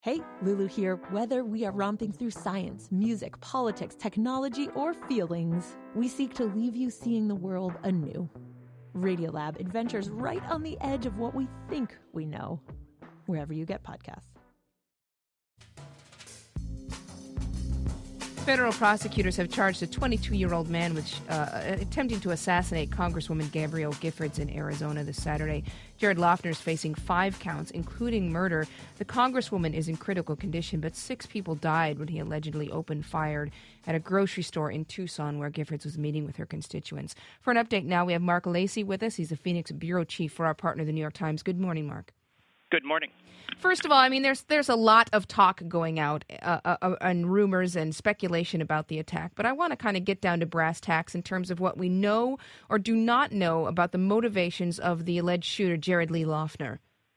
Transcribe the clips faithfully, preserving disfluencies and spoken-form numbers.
Hey, Lulu here. Whether we are romping through science, music, politics, technology, or feelings, we seek to leave you seeing the world anew. Radiolab adventures right on the edge of what we think we know, wherever you get podcasts. Federal prosecutors have charged a twenty-two-year-old man with uh, attempting to assassinate Congresswoman Gabrielle Giffords in Arizona this Saturday. Jared Loughner is facing five counts, including murder. The Congresswoman is in critical condition, but six people died when he allegedly opened fire at a grocery store in Tucson where Giffords was meeting with her constituents. For an update now, we have Mark Lacey with us. He's the Phoenix bureau chief for our partner, the New York Times. Good morning, Mark. Good morning. First of all, I mean, there's there's a lot of talk going out uh, uh, and rumors and speculation about the attack, but I want to kind of get down to brass tacks in terms of what we know or do not know about the motivations of the alleged shooter, Jared Lee Loughner.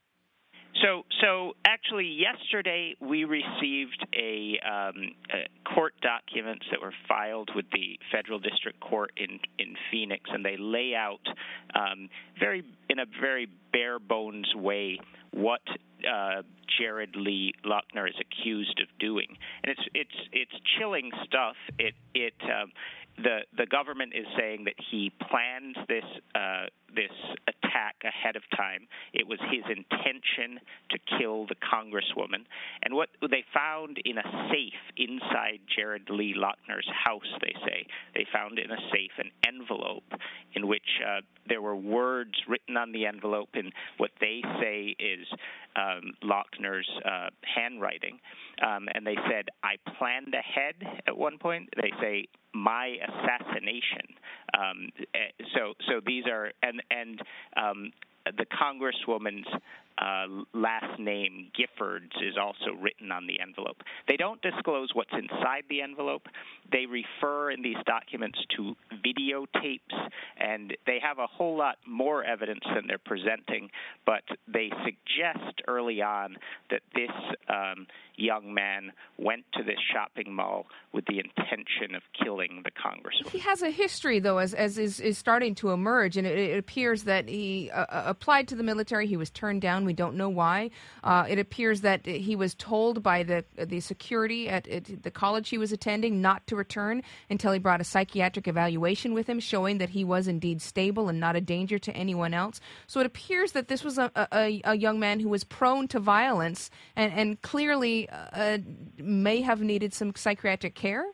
So, so actually, yesterday we received a, um, a court documents that were filed with the federal district court in in Phoenix, and they lay out um, very in a very bare bones way what uh, Jared Lee Loughner is accused of doing, and it's it's it's chilling stuff. It it um, the the government is saying that he planned this uh, this attack ahead of time. It was his intention to kill the Congresswoman, and what they found in a safe inside Jared Lee Loughner's house, they say they found in a safe an envelope in which uh, there were words written on the envelope in what they say is um, Loughner's uh, handwriting, um, and they said, "I planned ahead." At one point, they say, "My assassination." Um, so, so these are and and um, the Congresswoman's uh, last name, Giffords, is also written on the envelope. They don't disclose what's inside the envelope. They refer in these documents to videotapes, and they have a whole lot more evidence than they're presenting, but they suggest early on that this um, young man went to this shopping mall with the intention of killing the Congresswoman. He has a history, though, as, as is, is starting to emerge, and it, it appears that he uh, applied to the military. He was turned down. We don't know why. Uh, it appears that he was told by the the security at, at the college he was attending not to return until he brought a psychiatric evaluation with him, showing that he was indeed stable and not a danger to anyone else. So it appears that this was a, a, a young man who was prone to violence and, and clearly uh, may have needed some psychiatric care.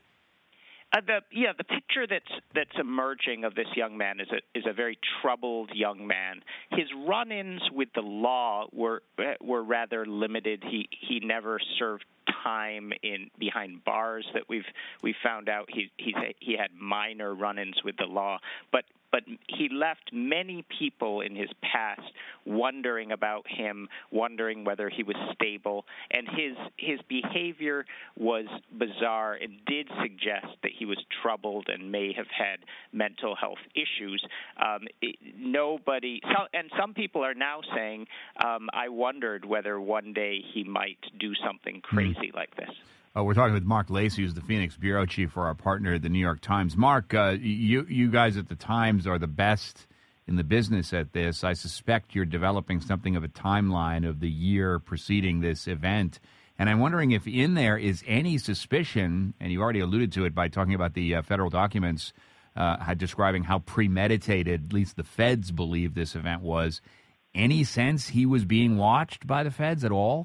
Uh, the yeah, the picture that's that's emerging of this young man is a is a very troubled young man. His run-ins with the law were were rather limited. He he never served time in behind bars that we've we found out. He he he had minor run-ins with the law, but but he left many people in his past wondering about him, wondering whether he was stable, and his his behavior was bizarre and did suggest that he was troubled and may have had mental health issues. Um, it, nobody, so, and some people are now saying, um, I wondered whether one day he might do something crazy mm. like this. Uh, we're talking with Mark Lacey, who's the Phoenix bureau chief for our partner, the New York Times. Mark, uh, you you guys at the Times are the best in the business at this. I suspect you're developing something of a timeline of the year preceding this event. And I'm wondering if in there is any suspicion, and you already alluded to it by talking about the uh, federal documents uh, describing how premeditated, at least the feds believe this event was. Any sense he was being watched by the feds at all?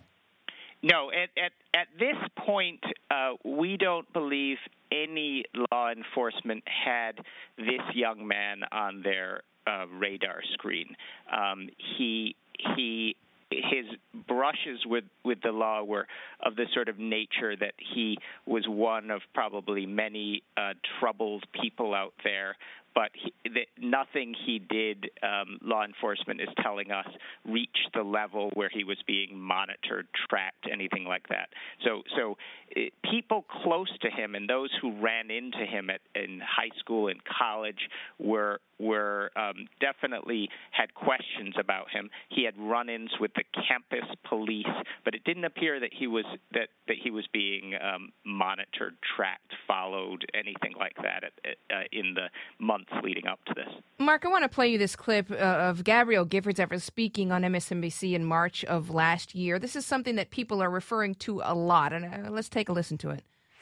No, at, at at this point, uh, we don't believe any law enforcement had this young man on their uh, radar screen. Um, he he his brushes with, with the law were of the sort of nature that he was one of probably many uh, troubled people out there. But he, the, nothing he did, um, law enforcement is telling us, reached the level where he was being monitored, tracked, anything like that. So, so it, people close to him and those who ran into him at, in high school and college were were um, definitely had questions about him. He had run-ins with the campus police, but it didn't appear that he was that, that he was being um, monitored, tracked, followed, anything like that at, uh, in the months months leading up to this. Mark, I want to play you this clip uh, of Gabrielle Giffords ever speaking on M S N B C in March of last year. This is something that people are referring to a lot, and uh, let's take a listen to it.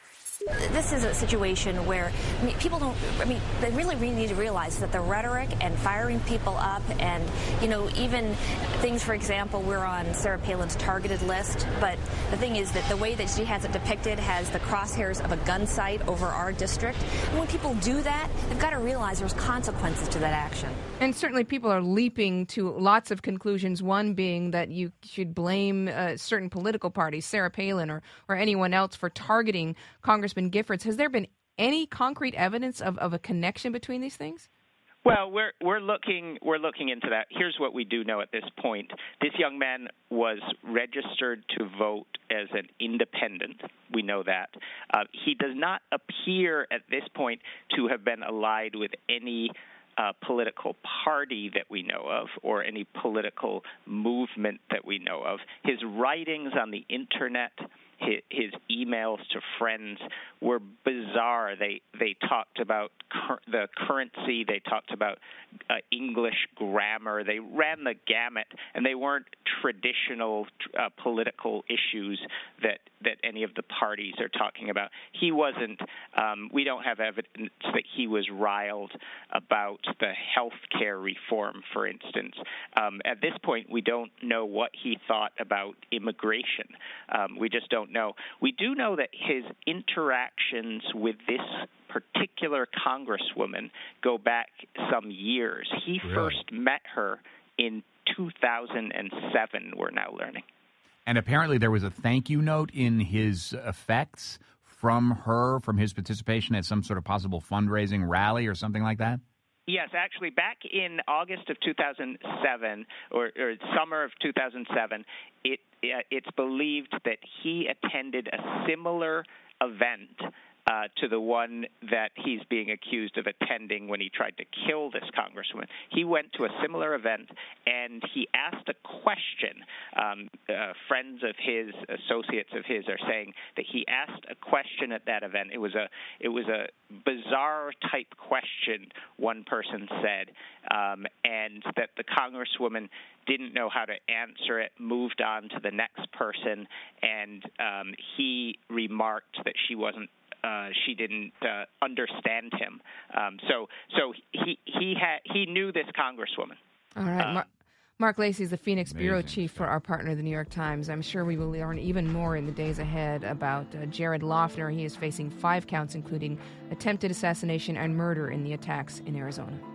This is a situation where I mean, people don't, I mean, they really, really need to realize that the rhetoric and firing people up and, you know, even things, for example, we're on Sarah Palin's targeted list, but the thing is that the way that she has it depicted has the crosshairs of a gun sight over our district. And when people do that, they've got to realize there's consequences to that action. And certainly people are leaping to lots of conclusions, one being that you should blame uh, certain political parties, Sarah Palin or, or anyone else, for targeting Congressman Giffords. Has there been any concrete evidence of, of a connection between these things? Well, we're we're looking we're looking into that. Here's what we do know at this point: this young man was registered to vote as an independent. We know that. Uh, he does not appear at this point to have been allied with any Uh, political party that we know of or any political movement that we know of. His writings on the internet, his, his emails to friends were bizarre. They they talked about cur- the currency. They talked about uh, English grammar. They ran the gamut, and they weren't traditional uh, political issues that, that any of the parties are talking about. He wasn't. Um, we don't have evidence that he was riled about the health care reform, for instance. Um, at this point, we don't know what he thought about immigration. Um, we just don't know. We do know that his interactions with this particular congresswoman go back some years. He Really? first met her in two thousand seven, we're now learning. And apparently there was a thank you note in his effects from her, from his participation at some sort of possible fundraising rally or something like that? Yes, actually, back in August of two thousand seven, or, or summer of two thousand seven, it uh, it's believed that he attended a similar event uh, to the one that he's being accused of attending when he tried to kill this congresswoman. He went to a similar event, and he asked a question. Um, uh, friends of his, associates of his, are saying that he asked a question at that event. It was a it was a bizarre type question, one person said, um, and that the congresswoman didn't know how to answer it, moved on to the next person, and um, he remarked that she wasn't Uh, she didn't uh, understand him. Um, so, so he he had he knew this congresswoman. All right, Uh, Mar- Mark Lacey is the Phoenix Amazing bureau chief for our partner, the New York Times. I'm sure we will learn even more in the days ahead about uh, Jared Loughner. He is facing five counts, including attempted assassination and murder in the attacks in Arizona.